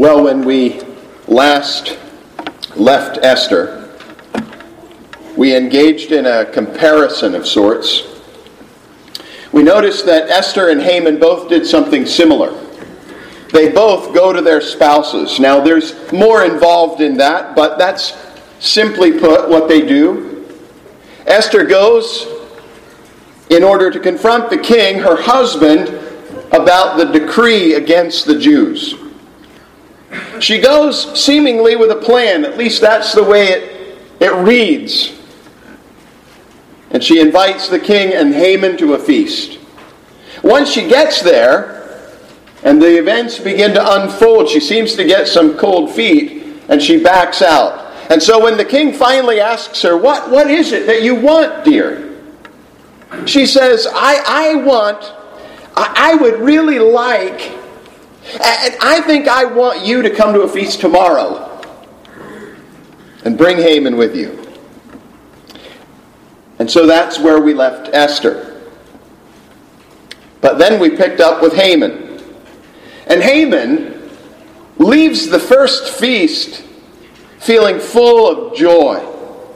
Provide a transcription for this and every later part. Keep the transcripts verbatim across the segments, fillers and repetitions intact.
Well, when we last left Esther, we engaged in a comparison of sorts. We noticed that Esther and Haman both did something similar. They both go to their spouses. Now, there's more involved in that, but that's simply put what they do. Esther goes in order to confront the king, her husband, about the decree against the Jews. She goes seemingly with a plan. At least that's the way it, it reads. And she invites the king and Haman to a feast. Once she gets there, and the events begin to unfold, she seems to get some cold feet, and she backs out. And so when the king finally asks her, what, what is it that you want, dear? She says, I, I want, I, I would really like, and I think I want you to come to a feast tomorrow and bring Haman with you. And so that's where we left Esther. But then we picked up with Haman. And Haman leaves the first feast feeling full of joy.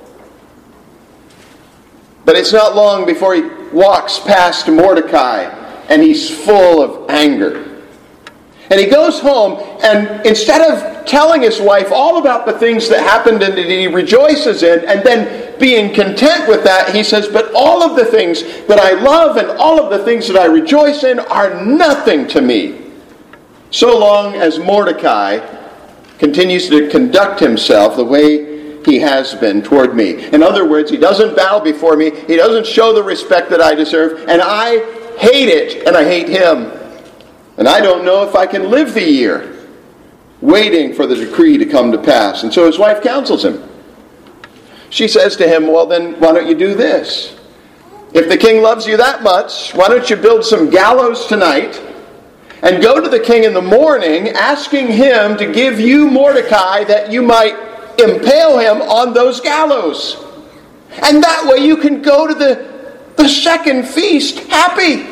But it's not long before he walks past Mordecai and he's full of anger. And he goes home, and instead of telling his wife all about the things that happened and that he rejoices in, and then being content with that, he says, but all of the things that I love and all of the things that I rejoice in are nothing to me, so long as Mordecai continues to conduct himself the way he has been toward me. In other words, he doesn't bow before me, he doesn't show the respect that I deserve, and I hate it, and I hate him. And I don't know if I can live the year waiting for the decree to come to pass. And so his wife counsels him. She says to him, well then, why don't you do this? If the king loves you that much, why don't you build some gallows tonight and go to the king in the morning asking him to give you Mordecai that you might impale him on those gallows. And that way you can go to the, the second feast happy.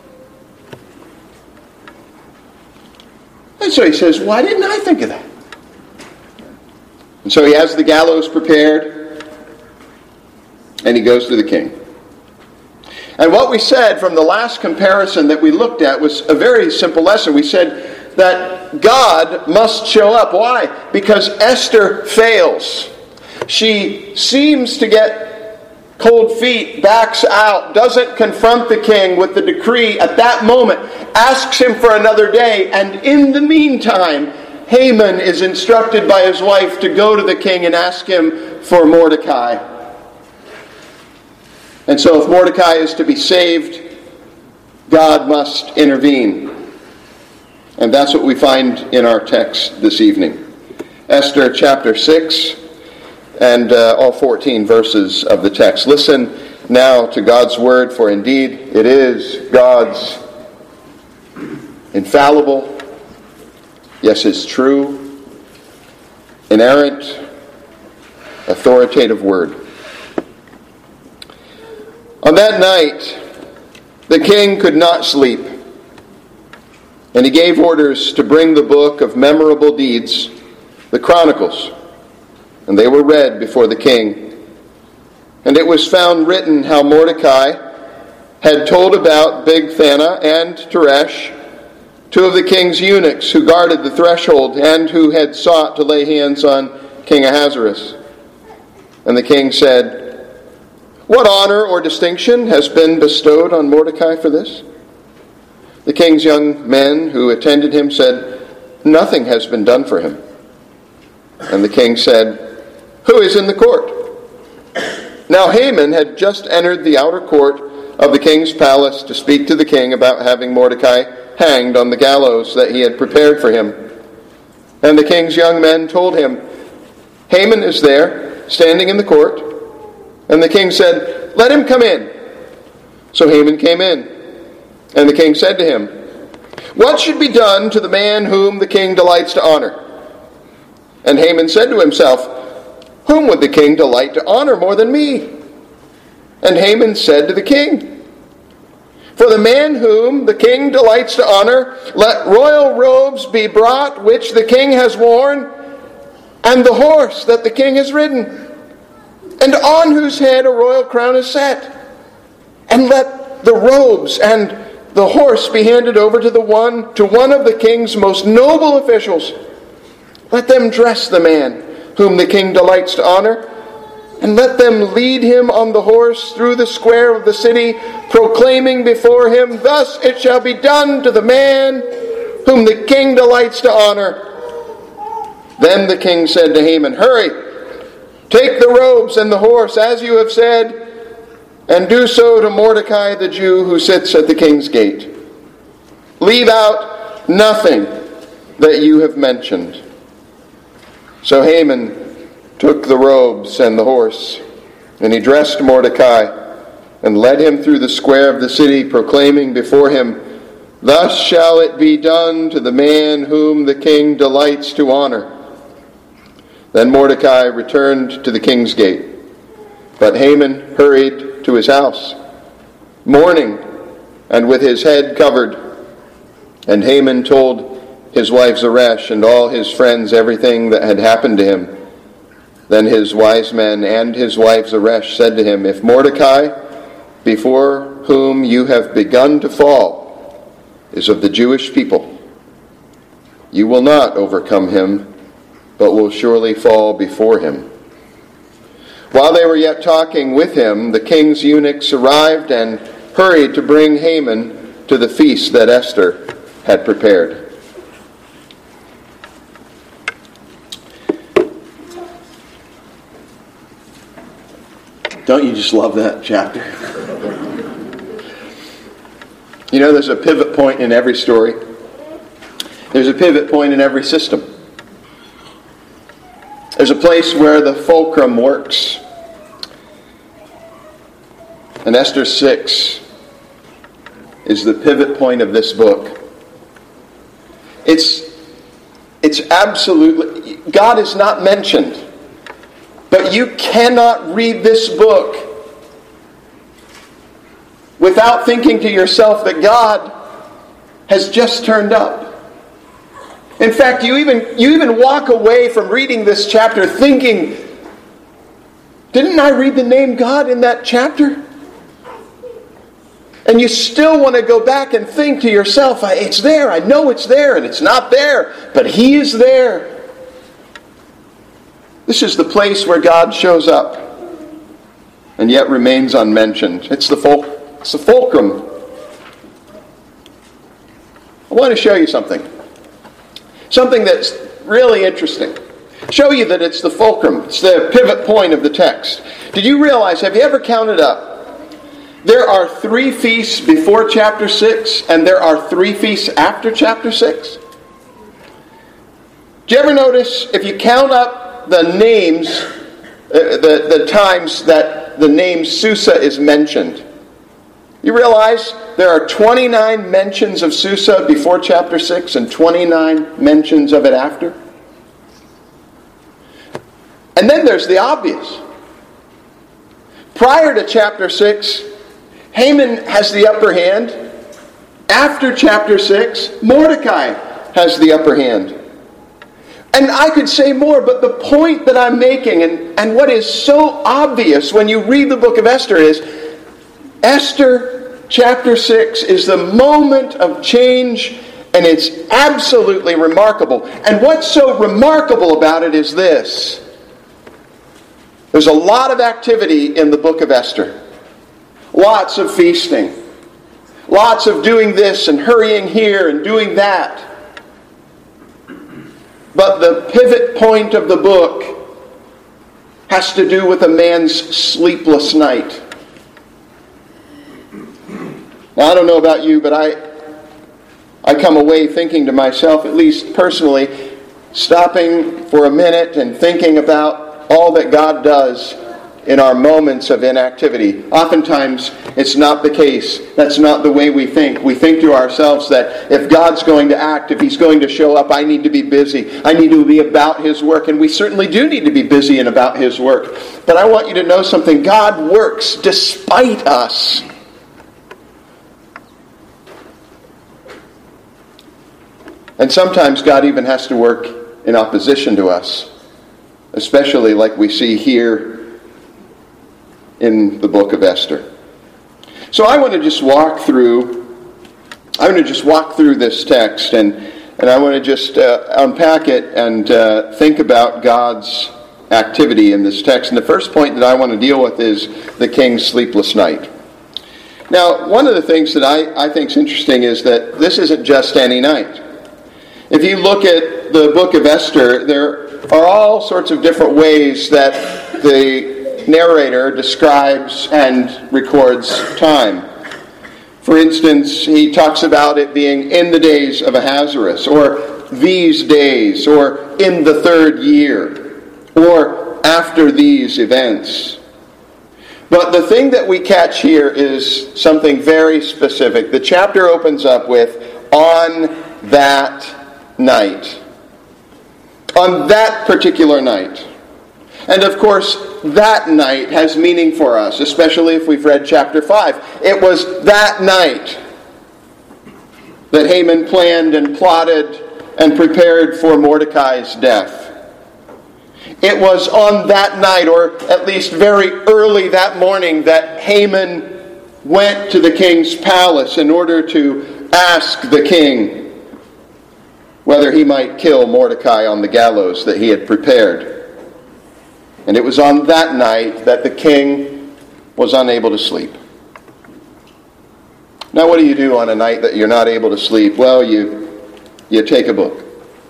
And so he says, why didn't I think of that? And so he has the gallows prepared, and he goes to the king. And what we said from the last comparison that we looked at was a very simple lesson. We said that God must show up. Why? Because Esther fails. She seems to get cold feet, backs out, doesn't confront the king with the decree at that moment, asks him for another day, and in the meantime, Haman is instructed by his wife to go to the king and ask him for Mordecai. And so if Mordecai is to be saved, God must intervene. And that's what we find in our text this evening. Esther chapter six. And uh, all fourteen verses of the text. Listen now to God's word, for indeed it is God's infallible, yes, it's true, inerrant, authoritative word. On that night, the king could not sleep, and he gave orders to bring the book of memorable deeds, the Chronicles, and they were read before the king. And it was found written how Mordecai had told about Bigthana and Teresh, two of the king's eunuchs who guarded the threshold and who had sought to lay hands on King Ahasuerus. And the king said, what honor or distinction has been bestowed on Mordecai for this? The king's young men who attended him said, nothing has been done for him. And the king said, who is in the court? Now Haman had just entered the outer court of the king's palace to speak to the king about having Mordecai hanged on the gallows that he had prepared for him. And the king's young men told him, Haman is there, standing in the court. And the king said, let him come in. So Haman came in. And the king said to him, what should be done to the man whom the king delights to honor? And Haman said to himself, whom would the king delight to honor more than me? And Haman said to the king, For the man whom the king delights to honor, let royal robes be brought, which the king has worn, and the horse that the king has ridden, and on whose head a royal crown is set. And let the robes and the horse be handed over to the one to one of the king's most noble officials. Let them dress the man whom the king delights to honor, and let them lead him on the horse through the square of the city, proclaiming before him, thus it shall be done to the man whom the king delights to honor. Then the king said to Haman, hurry, take the robes and the horse, as you have said, and do so to Mordecai the Jew who sits at the king's gate. Leave out nothing that you have mentioned. So Haman took the robes and the horse, and he dressed Mordecai, and led him through the square of the city, proclaiming before him, thus shall it be done to the man whom the king delights to honor. Then Mordecai returned to the king's gate, but Haman hurried to his house, mourning and with his head covered. And Haman told his wife Zeresh and all his friends everything that had happened to him. Then his wise men and his wife Zeresh said to him, if Mordecai, before whom you have begun to fall, is of the Jewish people, you will not overcome him, but will surely fall before him. While they were yet talking with him, the king's eunuchs arrived and hurried to bring Haman to the feast that Esther had prepared. Don't you just love that chapter? You know, there's a pivot point in every story. There's a pivot point in every system. There's a place where the fulcrum works. And Esther six is the pivot point of this book. It's, it's absolutely, God is not mentioned. But you cannot read this book without thinking to yourself that God has just turned up. In fact, you even you even walk away from reading this chapter thinking, didn't I read the name God in that chapter? And you still want to go back and think to yourself, it's there, I know it's there, and it's not there, but He is there. This is the place where God shows up and yet remains unmentioned. It's the, ful- it's the fulcrum. I want to show you something. Something that's really interesting. Show you that it's the fulcrum. It's the pivot point of the text. Did you realize, have you ever counted up? There are three feasts before chapter six, and there are three feasts after chapter six. Do you ever notice, if you count up the names, uh, the, the times that the name Susa is mentioned, you realize there are twenty-nine mentions of Susa before chapter six and twenty-nine mentions of it after? And then there's the obvious. Prior to chapter six, Haman has the upper hand. After chapter six, Mordecai has the upper hand. And I could say more, but the point that I'm making, and, and what is so obvious when you read the book of Esther is, Esther chapter six is the moment of change, and it's absolutely remarkable. And what's so remarkable about it is this. There's a lot of activity in the book of Esther. Lots of feasting. Lots of doing this and hurrying here and doing that. But the pivot point of the book has to do with a man's sleepless night. Now, I don't know about you, but I, I come away thinking to myself, at least personally, stopping for a minute and thinking about all that God does in our moments of inactivity. Oftentimes, it's not the case. That's not the way we think. We think to ourselves that if God's going to act, if He's going to show up, I need to be busy. I need to be about His work. And we certainly do need to be busy and about His work. But I want you to know something. God works despite us. And sometimes God even has to work in opposition to us, especially like we see here in the book of Esther. So I want to just walk through, I want to just walk through this text, and, and I want to just uh, unpack it and uh, think about God's activity in this text. And the first point that I want to deal with is the king's sleepless night. Now, one of the things that I, I think is interesting is that this isn't just any night. If you look at the book of Esther, there are all sorts of different ways that the narrator describes and records time. For instance, he talks about it being in the days of Ahasuerus, or these days, or in the third year, or after these events. But the thing that we catch here is something very specific. The chapter opens up with, on that night. On that particular night. And of course, that night has meaning for us, especially if we've read chapter five. It was that night that Haman planned and plotted and prepared for Mordecai's death. It was on that night, or at least very early that morning, that Haman went to the king's palace in order to ask the king whether he might kill Mordecai on the gallows that he had prepared. And it was on that night that the king was unable to sleep. Now, what do you do on a night that you're not able to sleep? Well, you you take a book.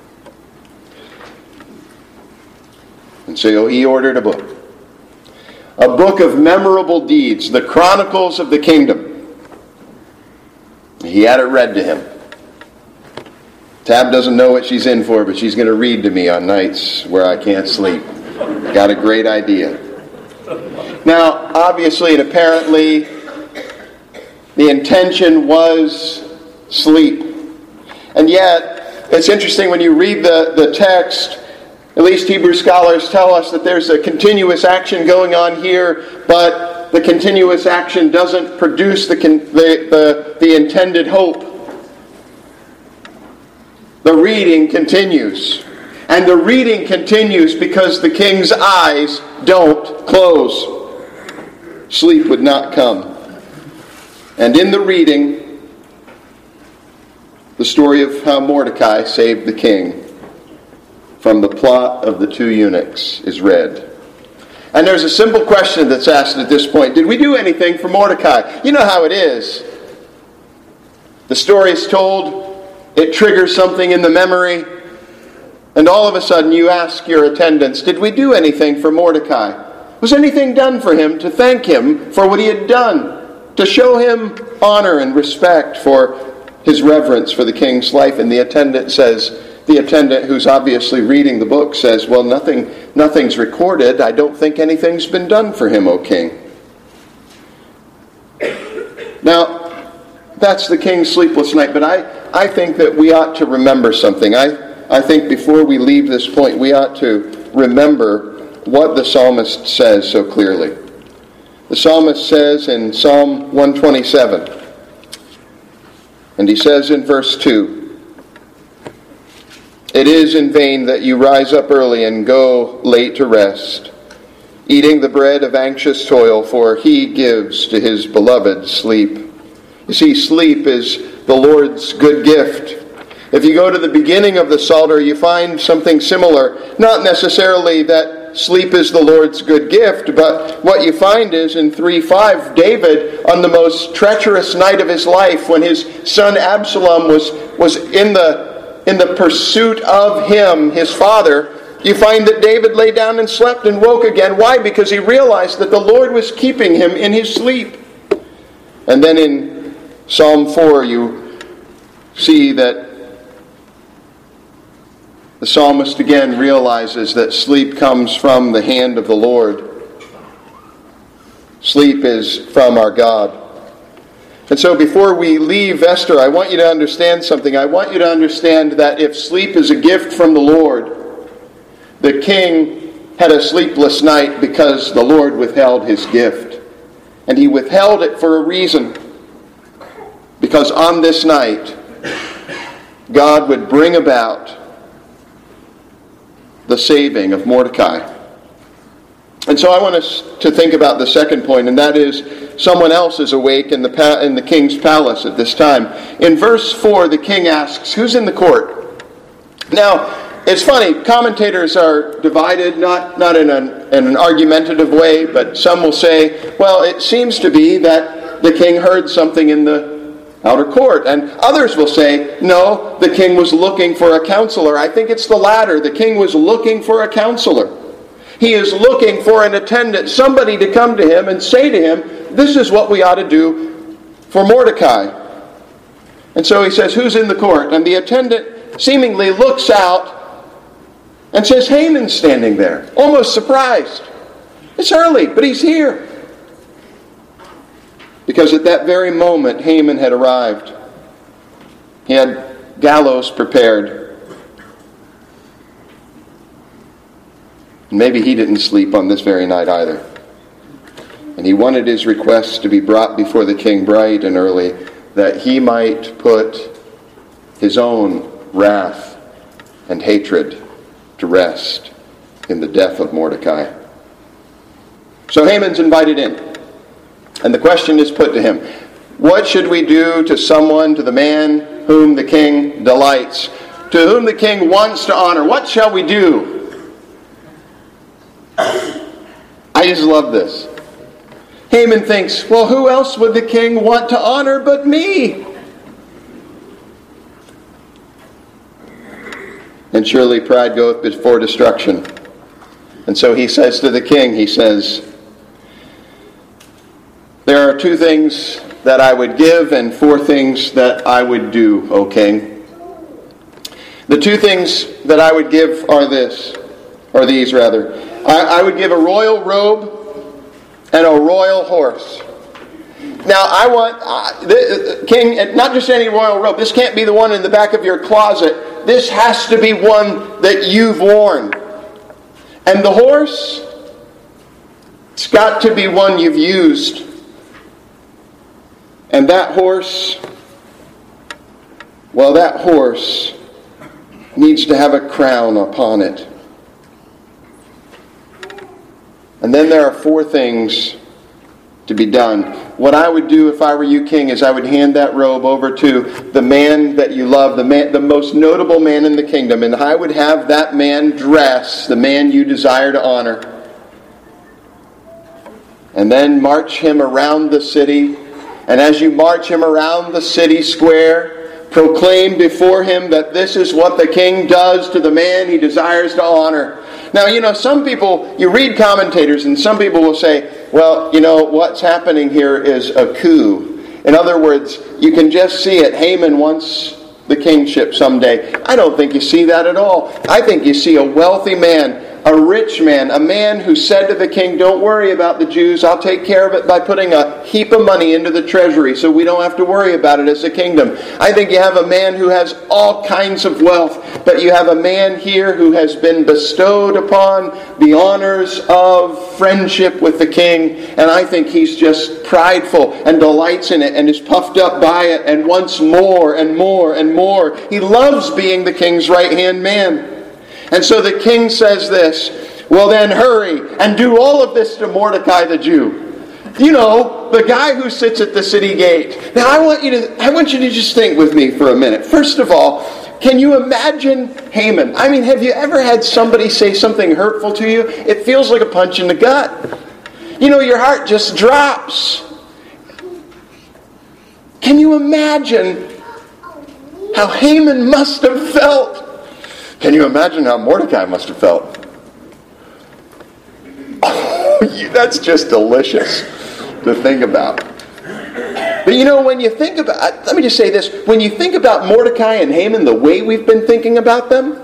And so he ordered a book. A book of memorable deeds, the Chronicles of the Kingdom. He had it read to him. Tab doesn't know what she's in for, but she's going to read to me on nights where I can't sleep. Got a great idea. Now, obviously and apparently, the intention was sleep. And yet, it's interesting when you read the, the text, at least Hebrew scholars tell us that there's a continuous action going on here, but the continuous action doesn't produce the, the, the, the intended hope. The reading continues. And the reading continues because the king's eyes don't close. Sleep would not come. And in the reading, the story of how Mordecai saved the king from the plot of the two eunuchs is read. And there's a simple question that's asked at this point. Did we do anything for Mordecai? You know how it is. The story is told. It triggers something in the memory. And all of a sudden you ask your attendants, did we do anything for Mordecai? Was anything done for him to thank him for what he had done? To show him honor and respect for his reverence for the king's life? And the attendant says, the attendant who's obviously reading the book says, well, nothing, nothing's recorded. I don't think anything's been done for him, O king. Now, that's the king's sleepless night. But I, I think that we ought to remember something. I, I think before we leave this point, we ought to remember what the psalmist says so clearly. The psalmist says in Psalm one twenty-seven, and he says in verse two, "It is in vain that you rise up early and go late to rest, eating the bread of anxious toil, for he gives to his beloved sleep." You see, sleep is the Lord's good gift. If you go to the beginning of the Psalter, you find something similar. Not necessarily that sleep is the Lord's good gift, but what you find is in three five, David, on the most treacherous night of his life, when his son Absalom was, was in the, in the pursuit of him, his father, you find that David lay down and slept and woke again. Why? Because he realized that the Lord was keeping him in his sleep. And then in Psalm four, you see that the psalmist again realizes that sleep comes from the hand of the Lord. Sleep is from our God. And so before we leave Esther, I want you to understand something. I want you to understand that if sleep is a gift from the Lord, the king had a sleepless night because the Lord withheld his gift. And he withheld it for a reason. Because on this night, God would bring about the saving of Mordecai. And so I want us to think about the second point, and that is someone else is awake in the pa- in the king's palace at this time. In verse four, the king asks, who's in the court? Now, it's funny, commentators are divided, not, not in, an, in an argumentative way, but some will say, well, it seems to be that the king heard something in the outer court. And others will say, no, the king was looking for a counselor. I think it's the latter. The king was looking for a counselor. He is looking for an attendant, somebody to come to him and say to him, this is what we ought to do for Mordecai. And so he says, who's in the court? And the attendant seemingly looks out and says, Haman's standing there, almost surprised. It's early, but he's here. Because at that very moment, Haman had arrived. He had gallows prepared. Maybe he didn't sleep on this very night either. And he wanted his requests to be brought before the king bright and early, that he might put his own wrath and hatred to rest in the death of Mordecai. So Haman's invited in. And the question is put to him, what should we do to someone, to the man whom the king delights, to whom the king wants to honor? What shall we do? I just love this. Haman thinks, well, who else would the king want to honor but me? And surely pride goeth before destruction. And so he says to the king, he says, there are two things that I would give and four things that I would do, O king. The two things that I would give are this, or these rather. I, I would give a royal robe and a royal horse. Now I want, uh, the, uh, king, not just any royal robe. This can't be the one in the back of your closet. This has to be one that you've worn. And the horse, it's got to be one you've used. And that horse, well, that horse needs to have a crown upon it. And then there are four things to be done. What I would do if I were you, king, is I would hand that robe over to the man that you love, the man, the most notable man in the kingdom, and I would have that man dress the man you desire to honor. And then march him around the city. And as you march him around the city square, proclaim before him that this is what the king does to the man he desires to honor. Now, you know, some people, you read commentators, and some people will say, well, you know, what's happening here is a coup. In other words, you can just see it. Haman wants the kingship someday. I don't think you see that at all. I think you see a wealthy man, a rich man, a man who said to the king, don't worry about the Jews, I'll take care of it by putting a heap of money into the treasury so we don't have to worry about it as a kingdom. I think you have a man who has all kinds of wealth, but you have a man here who has been bestowed upon the honors of friendship with the king, and I think he's just prideful and delights in it and is puffed up by it and wants more and more and more. He loves being the king's right-hand man. And so the king says this, well then hurry and do all of this to Mordecai the Jew. You know, the guy who sits at the city gate. Now I want you to I want you to just think with me for a minute. First of all, can you imagine Haman? I mean, have you ever had somebody say something hurtful to you? It feels like a punch in the gut. You know, your heart just drops. Can you imagine how Haman must have felt? Can you imagine how Mordecai must have felt? Oh, that's just delicious to think about. But you know, when you think about, let me just say this, when you think about Mordecai and Haman the way we've been thinking about them,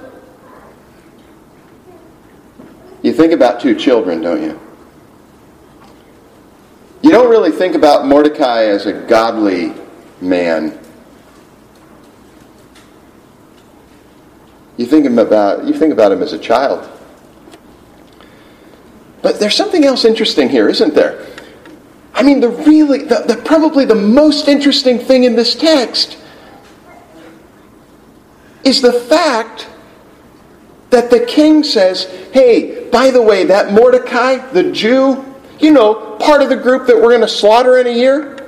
you think about two children, don't you? You don't really think about Mordecai as a godly man. You think him about you think about him as a child. But there's something else interesting here, isn't there? I mean, the really the, the probably the most interesting thing in this text is the fact that the king says, hey, by the way, that Mordecai, the Jew, you know, part of the group that we're going to slaughter in a year,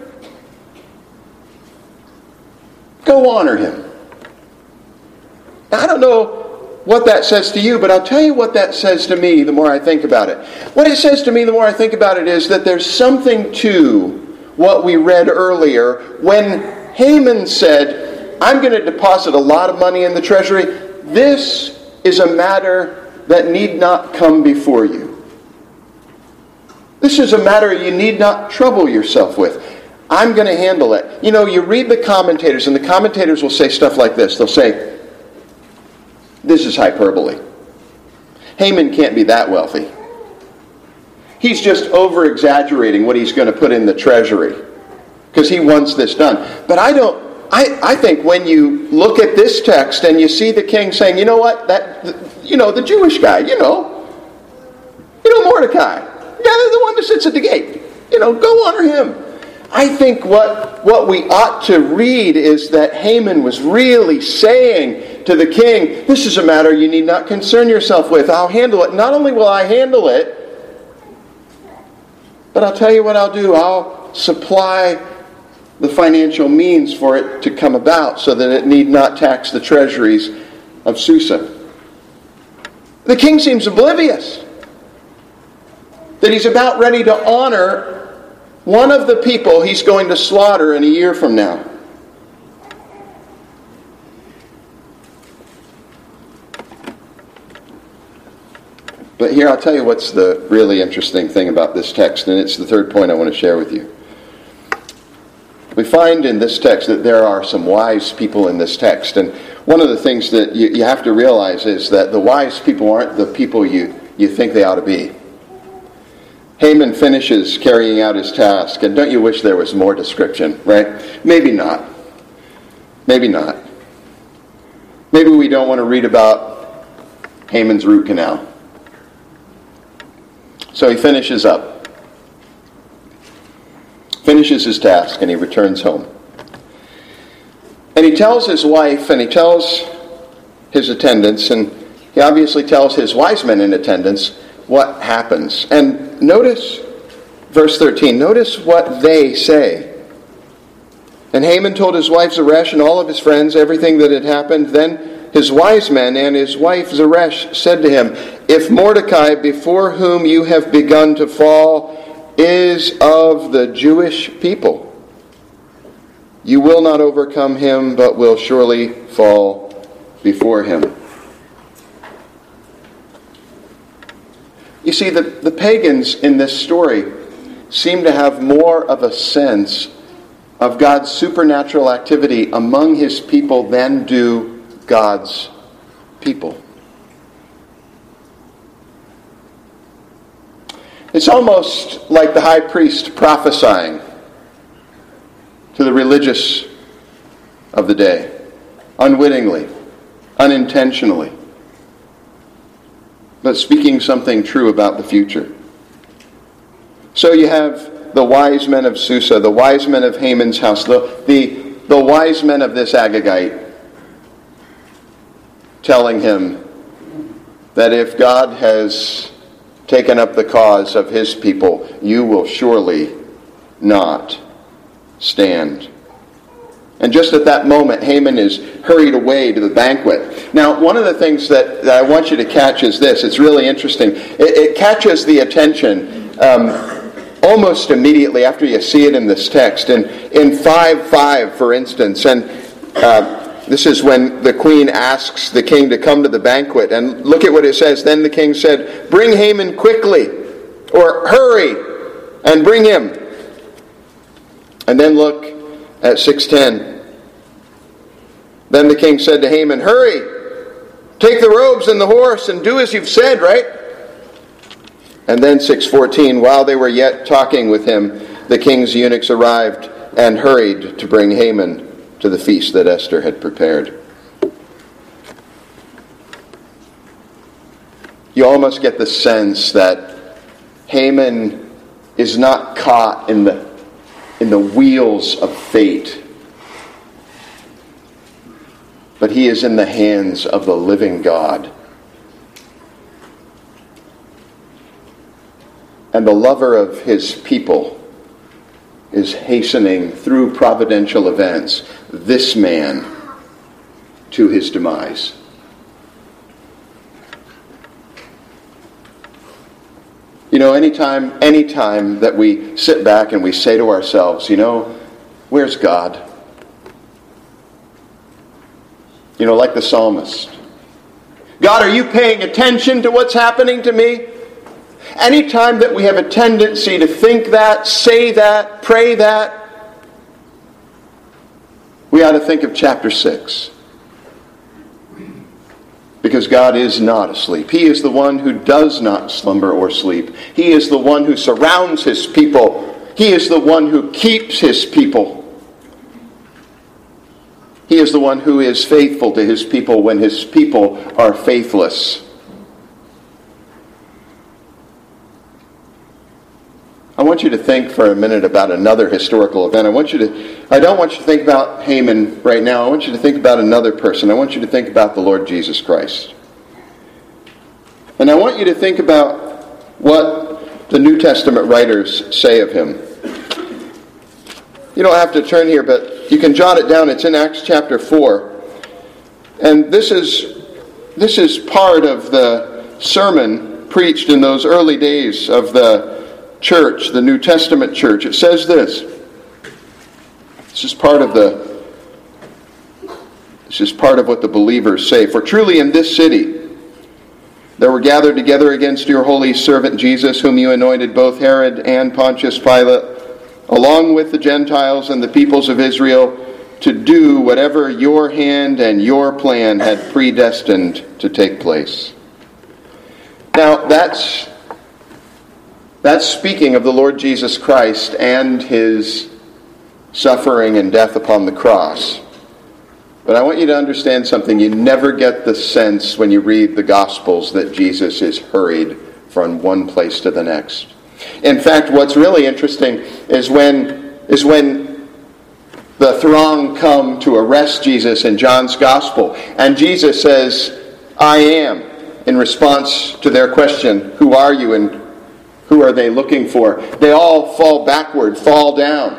go honor him. Now, I don't know what that says to you, but I'll tell you what that says to me the more I think about it. What it says to me the more I think about it is that there's something to what we read earlier when Haman said, I'm going to deposit a lot of money in the treasury. This is a matter that need not come before you. This is a matter you need not trouble yourself with. I'm going to handle it. You know, you read the commentators, and the commentators will say stuff like this. They'll say, this is hyperbole. Haman can't be that wealthy. He's just over-exaggerating what he's going to put in the treasury because he wants this done. But I don't, I, I think when you look at this text and you see the king saying, you know what, that, you know, the Jewish guy, you know, you know, Mordecai, yeah, the one that sits at the gate, you know, go honor him. I think what, what we ought to read is that Haman was really saying to the king, this is a matter you need not concern yourself with. I'll handle it. Not only will I handle it, but I'll tell you what I'll do. I'll supply the financial means for it to come about so that it need not tax the treasuries of Susa. The king seems oblivious that he's about ready to honor one of the people he's going to slaughter in a year from now. But here I'll tell you what's the really interesting thing about this text, and it's the third point I want to share with you. We find in this text that there are some wise people in this text, and one of the things that you, you have to realize is that the wise people aren't the people you, you think they ought to be. Haman finishes carrying out his task, and don't you wish there was more description, right? Maybe not. Maybe not. Maybe we don't want to read about Haman's root canal. So he finishes up. Finishes his task, and he returns home. And he tells his wife, and he tells his attendants, and he obviously tells his wise men in attendance what happens. And notice verse thirteen. Notice what they say. And Haman told his wife Zeresh and all of his friends everything that had happened. Then his wise men and his wife Zeresh said to him, if Mordecai, before whom you have begun to fall, is of the Jewish people, you will not overcome him, but will surely fall before him. You see, the, the pagans in this story seem to have more of a sense of God's supernatural activity among his people than do God's people. It's almost like the high priest prophesying to the religious of the day, unwittingly, unintentionally, but speaking something true about the future. So you have the wise men of Susa, the wise men of Haman's house, the, the, the wise men of this Agagite, telling him that if God has taken up the cause of his people, you will surely not stand. And just at that moment, Haman is hurried away to the banquet. Now, one of the things that, that I want you to catch is this. It's really interesting. It, it catches the attention um, almost immediately after you see it in this text. And in five five, for instance, and uh, this is when the queen asks the king to come to the banquet. And look at what it says. Then the king said, bring Haman quickly, or hurry, and bring him. And then look at six ten. Then the king said to Haman, hurry, take the robes and the horse and do as you've said, right? And then six fourteen, while they were yet talking with him, the king's eunuchs arrived and hurried to bring Haman to the feast that Esther had prepared. You almost get the sense that Haman is not caught in the in the wheels of fate, but he he is in the hands of the living God. And the lover of his people is hastening through providential events this man to his demise. You know, anytime, anytime that we sit back and we say to ourselves, you know, where's God? You know, like the psalmist. God, are you paying attention to what's happening to me? Anytime that we have a tendency to think that, say that, pray that, we ought to think of chapter six. Because God is not asleep. He is the one who does not slumber or sleep. He is the one who surrounds his people. He is the one who keeps his people. He is the one who is faithful to his people when his people are faithless. I want you to think for a minute about another historical event. I want you to, I don't want you to think about Haman right now. I want you to think about another person. I want you to think about the Lord Jesus Christ. And I want you to think about what the New Testament writers say of him. You don't have to turn here, but you can jot it down. It's in Acts chapter four. And this is, this is part of the sermon preached in those early days of the church, the New Testament church. It says this. This is part of the This is part of what the believers say. For truly in this city there were gathered together against your holy servant Jesus, whom you anointed, both Herod and Pontius Pilate, along with the Gentiles and the peoples of Israel, to do whatever your hand and your plan had predestined to take place. Now that's That's speaking of the Lord Jesus Christ and his suffering and death upon the cross. But I want you to understand something. You never get the sense when you read the Gospels that Jesus is hurried from one place to the next. In fact, what's really interesting is when is when the throng come to arrest Jesus in John's Gospel, and Jesus says, "I am," in response to their question, "Who are you?" and who are they looking for? They all fall backward, fall down.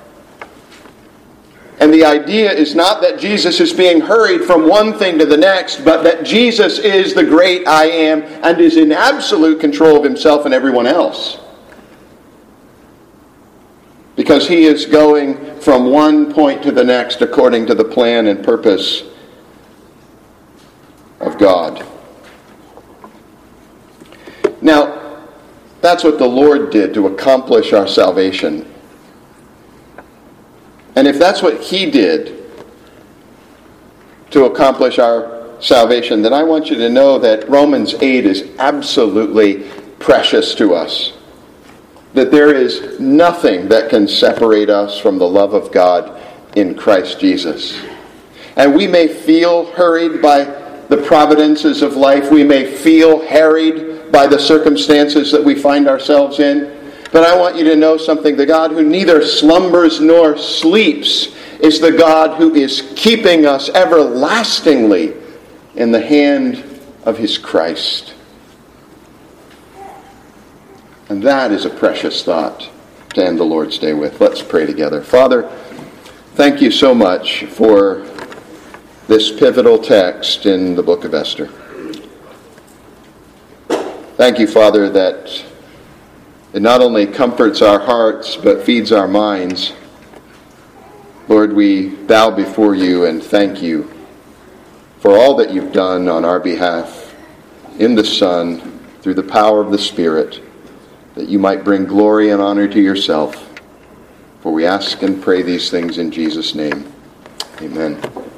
And the idea is not that Jesus is being hurried from one thing to the next, but that Jesus is the great I am and is in absolute control of himself and everyone else. Because he is going from one point to the next according to the plan and purpose of God. Now, that's what the Lord did to accomplish our salvation. And if that's what he did to accomplish our salvation, then I want you to know that Romans eight is absolutely precious to us. That there is nothing that can separate us from the love of God in Christ Jesus. And we may feel hurried by the providences of life. We may feel harried by the circumstances that we find ourselves in. But I want you to know something. The God who neither slumbers nor sleeps is the God who is keeping us everlastingly in the hand of his Christ. And that is a precious thought to end the Lord's Day with. Let's pray together. Father, thank you so much for this pivotal text in the book of Esther. Thank you, Father, that it not only comforts our hearts, but feeds our minds. Lord, we bow before you and thank you for all that you've done on our behalf in the Son, through the power of the Spirit, that you might bring glory and honor to yourself. For we ask and pray these things in Jesus' name. Amen.